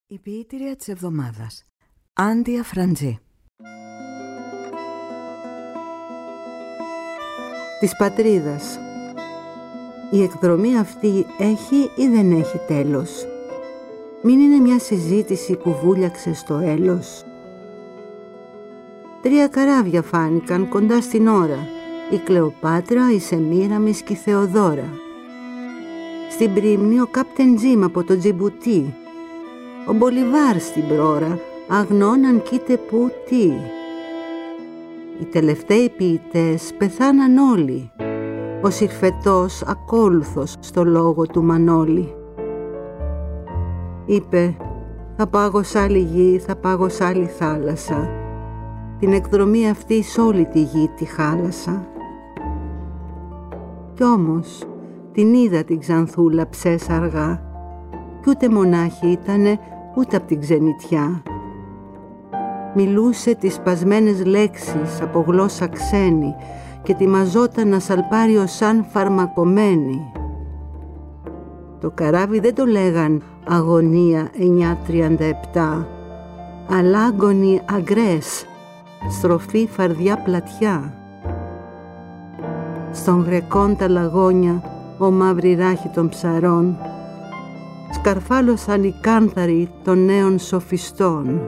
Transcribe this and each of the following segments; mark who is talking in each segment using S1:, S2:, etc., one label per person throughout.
S1: Η ποιήτρια της εβδομάδας, Άντια Φραντζή.
S2: Της πατρίδας. Η εκδρομή αυτή έχει ή δεν έχει τέλος? Μην είναι μια συζήτηση που βούλιαξε στο έλος? 3 καράβια φάνηκαν κοντά στην ώρα, η Κλεοπάτρα, η Σεμίραμις και η Θεοδόρα. Στην πρίμνη ο Κάπτεν Τζιμ από το Τζιμπουτί, ο Μπολιβάρ στην πρόρα, αγνών αν κοίτε που τι. Οι τελευταίοι ποιητές πεθάναν όλοι, ο Συρφετός ακόλουθος στο λόγο του Μανώλη. Είπε, θα πάγω σ' άλλη γη, θα πάγω σ' άλλη θάλασσα, την εκδρομή αυτή σ' όλη τη γη τη χάλασα. Κι όμως την είδα την Ξανθούλα ψες αργά, κι ούτε μονάχη ήτανε ούτε απ' την ξενιτιά. Μιλούσε τις σπασμένες λέξεις από γλώσσα ξένη και τη μαζόταν να σαλπάριο σαν φαρμακομένη. Το καράβι δεν το λέγαν Αγωνία 937, αλλά Άγωνη Αγκρές, στροφή φαρδιά πλατιά. Στον γρεκόν τα λαγόνια ο μαύρη ράχη των ψαρών, σκαρφάλωσαν οι κάνθαροι των νέων σοφιστών.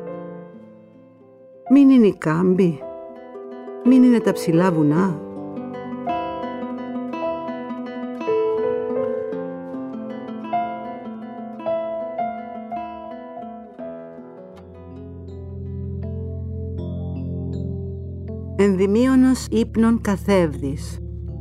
S2: Μην είναι η κάμπη, μην είναι τα ψηλά βουνά. Ενδυμίωνος ύπνων καθεύδης.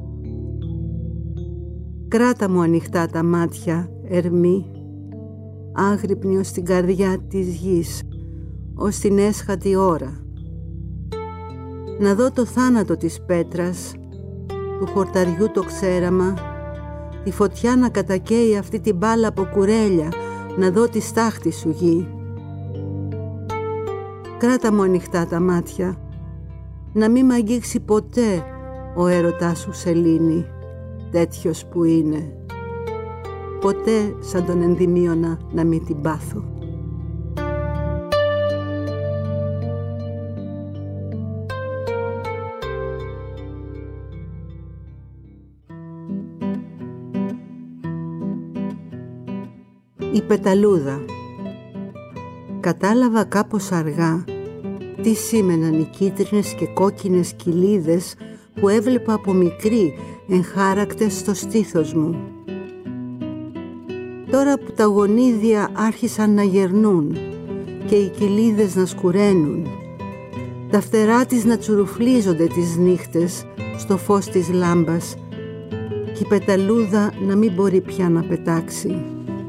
S2: Κράτα μου ανοιχτά τα μάτια, ερμή, άγρυπνη ως την καρδιά της γης, ως την έσχατη ώρα. Να δω το θάνατο της πέτρας, του χορταριού το ξέραμα, τη φωτιά να κατακαίει αυτή την μπάλα από κουρέλια, να δω τη στάχτη σου γη. Κράτα μου ανοιχτά τα μάτια, να μη μ' αγγίξει ποτέ ο έρωτάς σου σελήνη, τέτοιος που είναι. Ποτέ σαν τον ενδυμίωνα να μην την πάθω. Η πεταλούδα. Κατάλαβα κάπως αργά τι σήμαιναν οι κίτρινες και κόκκινες κοιλίδες που έβλεπα από μικρή εγχάρακτες στο στήθος μου. Τώρα που τα γονίδια άρχισαν να γερνούν και οι κοιλίδες να σκουραίνουν, τα φτερά της να τσουρουφλίζονται τις νύχτες στο φως της λάμπας και η πεταλούδα να μην μπορεί πια να πετάξει.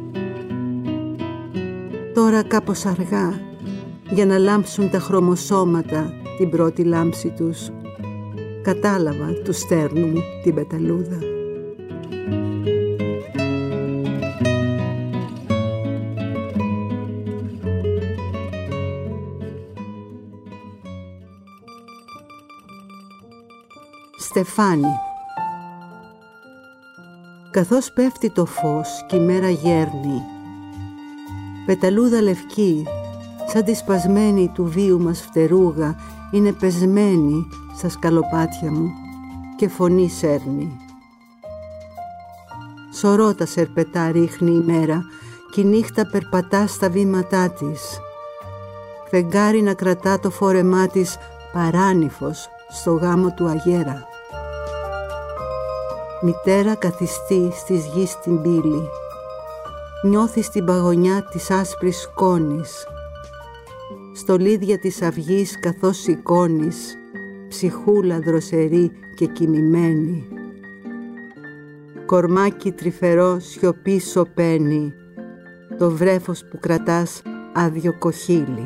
S2: Τώρα κάπως αργά, για να λάμψουν τα χρωμοσώματα την πρώτη λάμψη τους, κατάλαβα του στέρνου μου την πεταλούδα. Στεφάνη. Καθώς πέφτει το φως και η μέρα γέρνει, πεταλούδα λευκή, σαν τη σπασμένη του βίου μας φτερούγα, είναι πεσμένη στα σκαλοπάτια μου και φωνή σέρνει. Σωρό τα σερπετά ρίχνει η μέρα και η νύχτα περπατά στα βήματά της. Φεγγάρι να κρατά το φόρεμά της παράνυφος στο γάμο του αγέρα. Μητέρα καθιστή στις γης την πύλη, νιώθει στην παγωνιά της άσπρης σκόνης, στολίδια της αυγής καθώς σηκώνεις, ψυχούλα δροσερή και κοιμημένη. Κορμάκι τρυφερό σιωπή σωπαίνει, το βρέφος που κρατάς άδειο κοχύλι.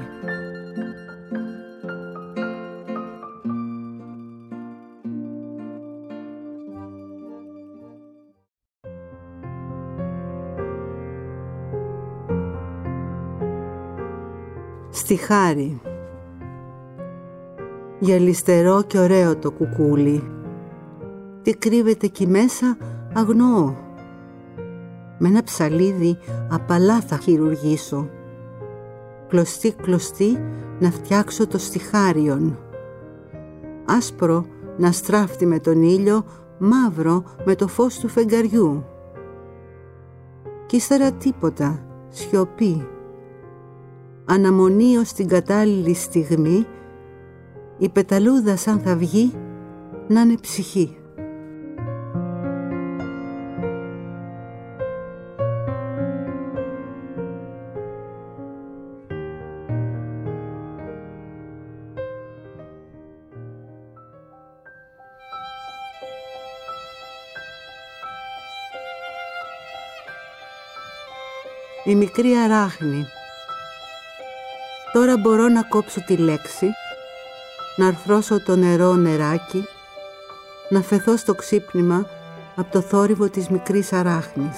S2: Στη χάρη. Γυαλιστερό και ωραίο το κουκούλι, τι κρύβεται εκεί μέσα αγνοώ. Με ένα ψαλίδι απαλά θα χειρουργήσω, κλωστή κλωστή να φτιάξω το στιχάριον. Άσπρο να στράφτει με τον ήλιο, μαύρο με το φως του φεγγαριού. Κι ύστερα τίποτα, σιωπή. Αναμονή ως την κατάλληλη στιγμή, η πεταλούδα σαν θα βγει να είναι ψυχή. Η μικρή αράχνη. Τώρα μπορώ να κόψω τη λέξη, να αρθρώσω το νερό νεράκι, να φεθώ στο ξύπνημα από το θόρυβο της μικρής αράχνης.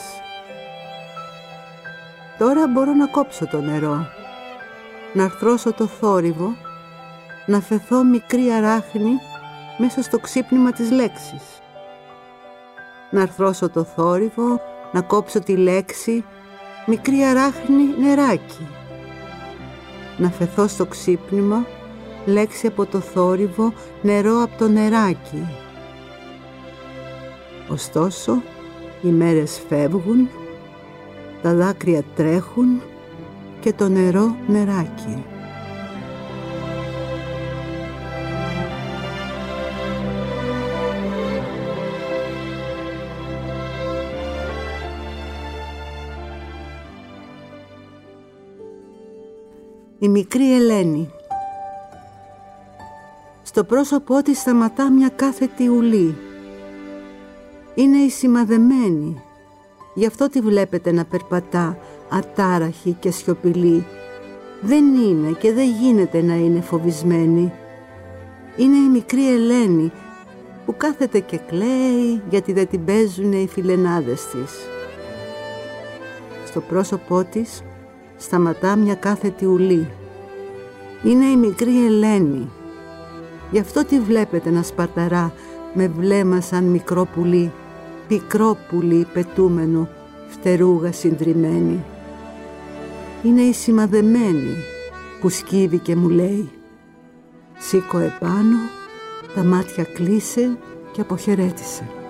S2: Τώρα μπορώ να κόψω το νερό, να αρθρώσω το θόρυβο, να φεθώ μικρή αράχνη μέσα στο ξύπνημα της λέξης. Να αρθρώσω το θόρυβο, να κόψω τη λέξη, μικρή αράχνη νεράκι. Να φεθώ στο ξύπνημα, λέξη από το θόρυβο, νερό από το νεράκι. Ωστόσο, οι μέρες φεύγουν, τα δάκρυα τρέχουν και το νερό νεράκι. Η μικρή Ελένη. Στο πρόσωπό της σταματά μια κάθετη ουλή. Είναι η σημαδεμένη. Γι' αυτό τη βλέπετε να περπατά ατάραχη και σιωπηλή. Δεν είναι και δεν γίνεται να είναι φοβισμένη. Είναι η μικρή Ελένη που κάθεται και κλαίει γιατί δεν την παίζουνε οι φιλενάδες της. Στο πρόσωπό της σταματά μια κάθετη ουλή. Είναι η μικρή Ελένη. Γι' αυτό τη βλέπετε να σπαταρά με βλέμμα σαν μικρό πουλί, πικρό πουλί πετούμενο, φτερούγα συντριμμένη. Είναι η σημαδεμένη που σκύβει και μου λέει: «Σήκω επάνω, τα μάτια κλείσε και αποχαιρέτησε».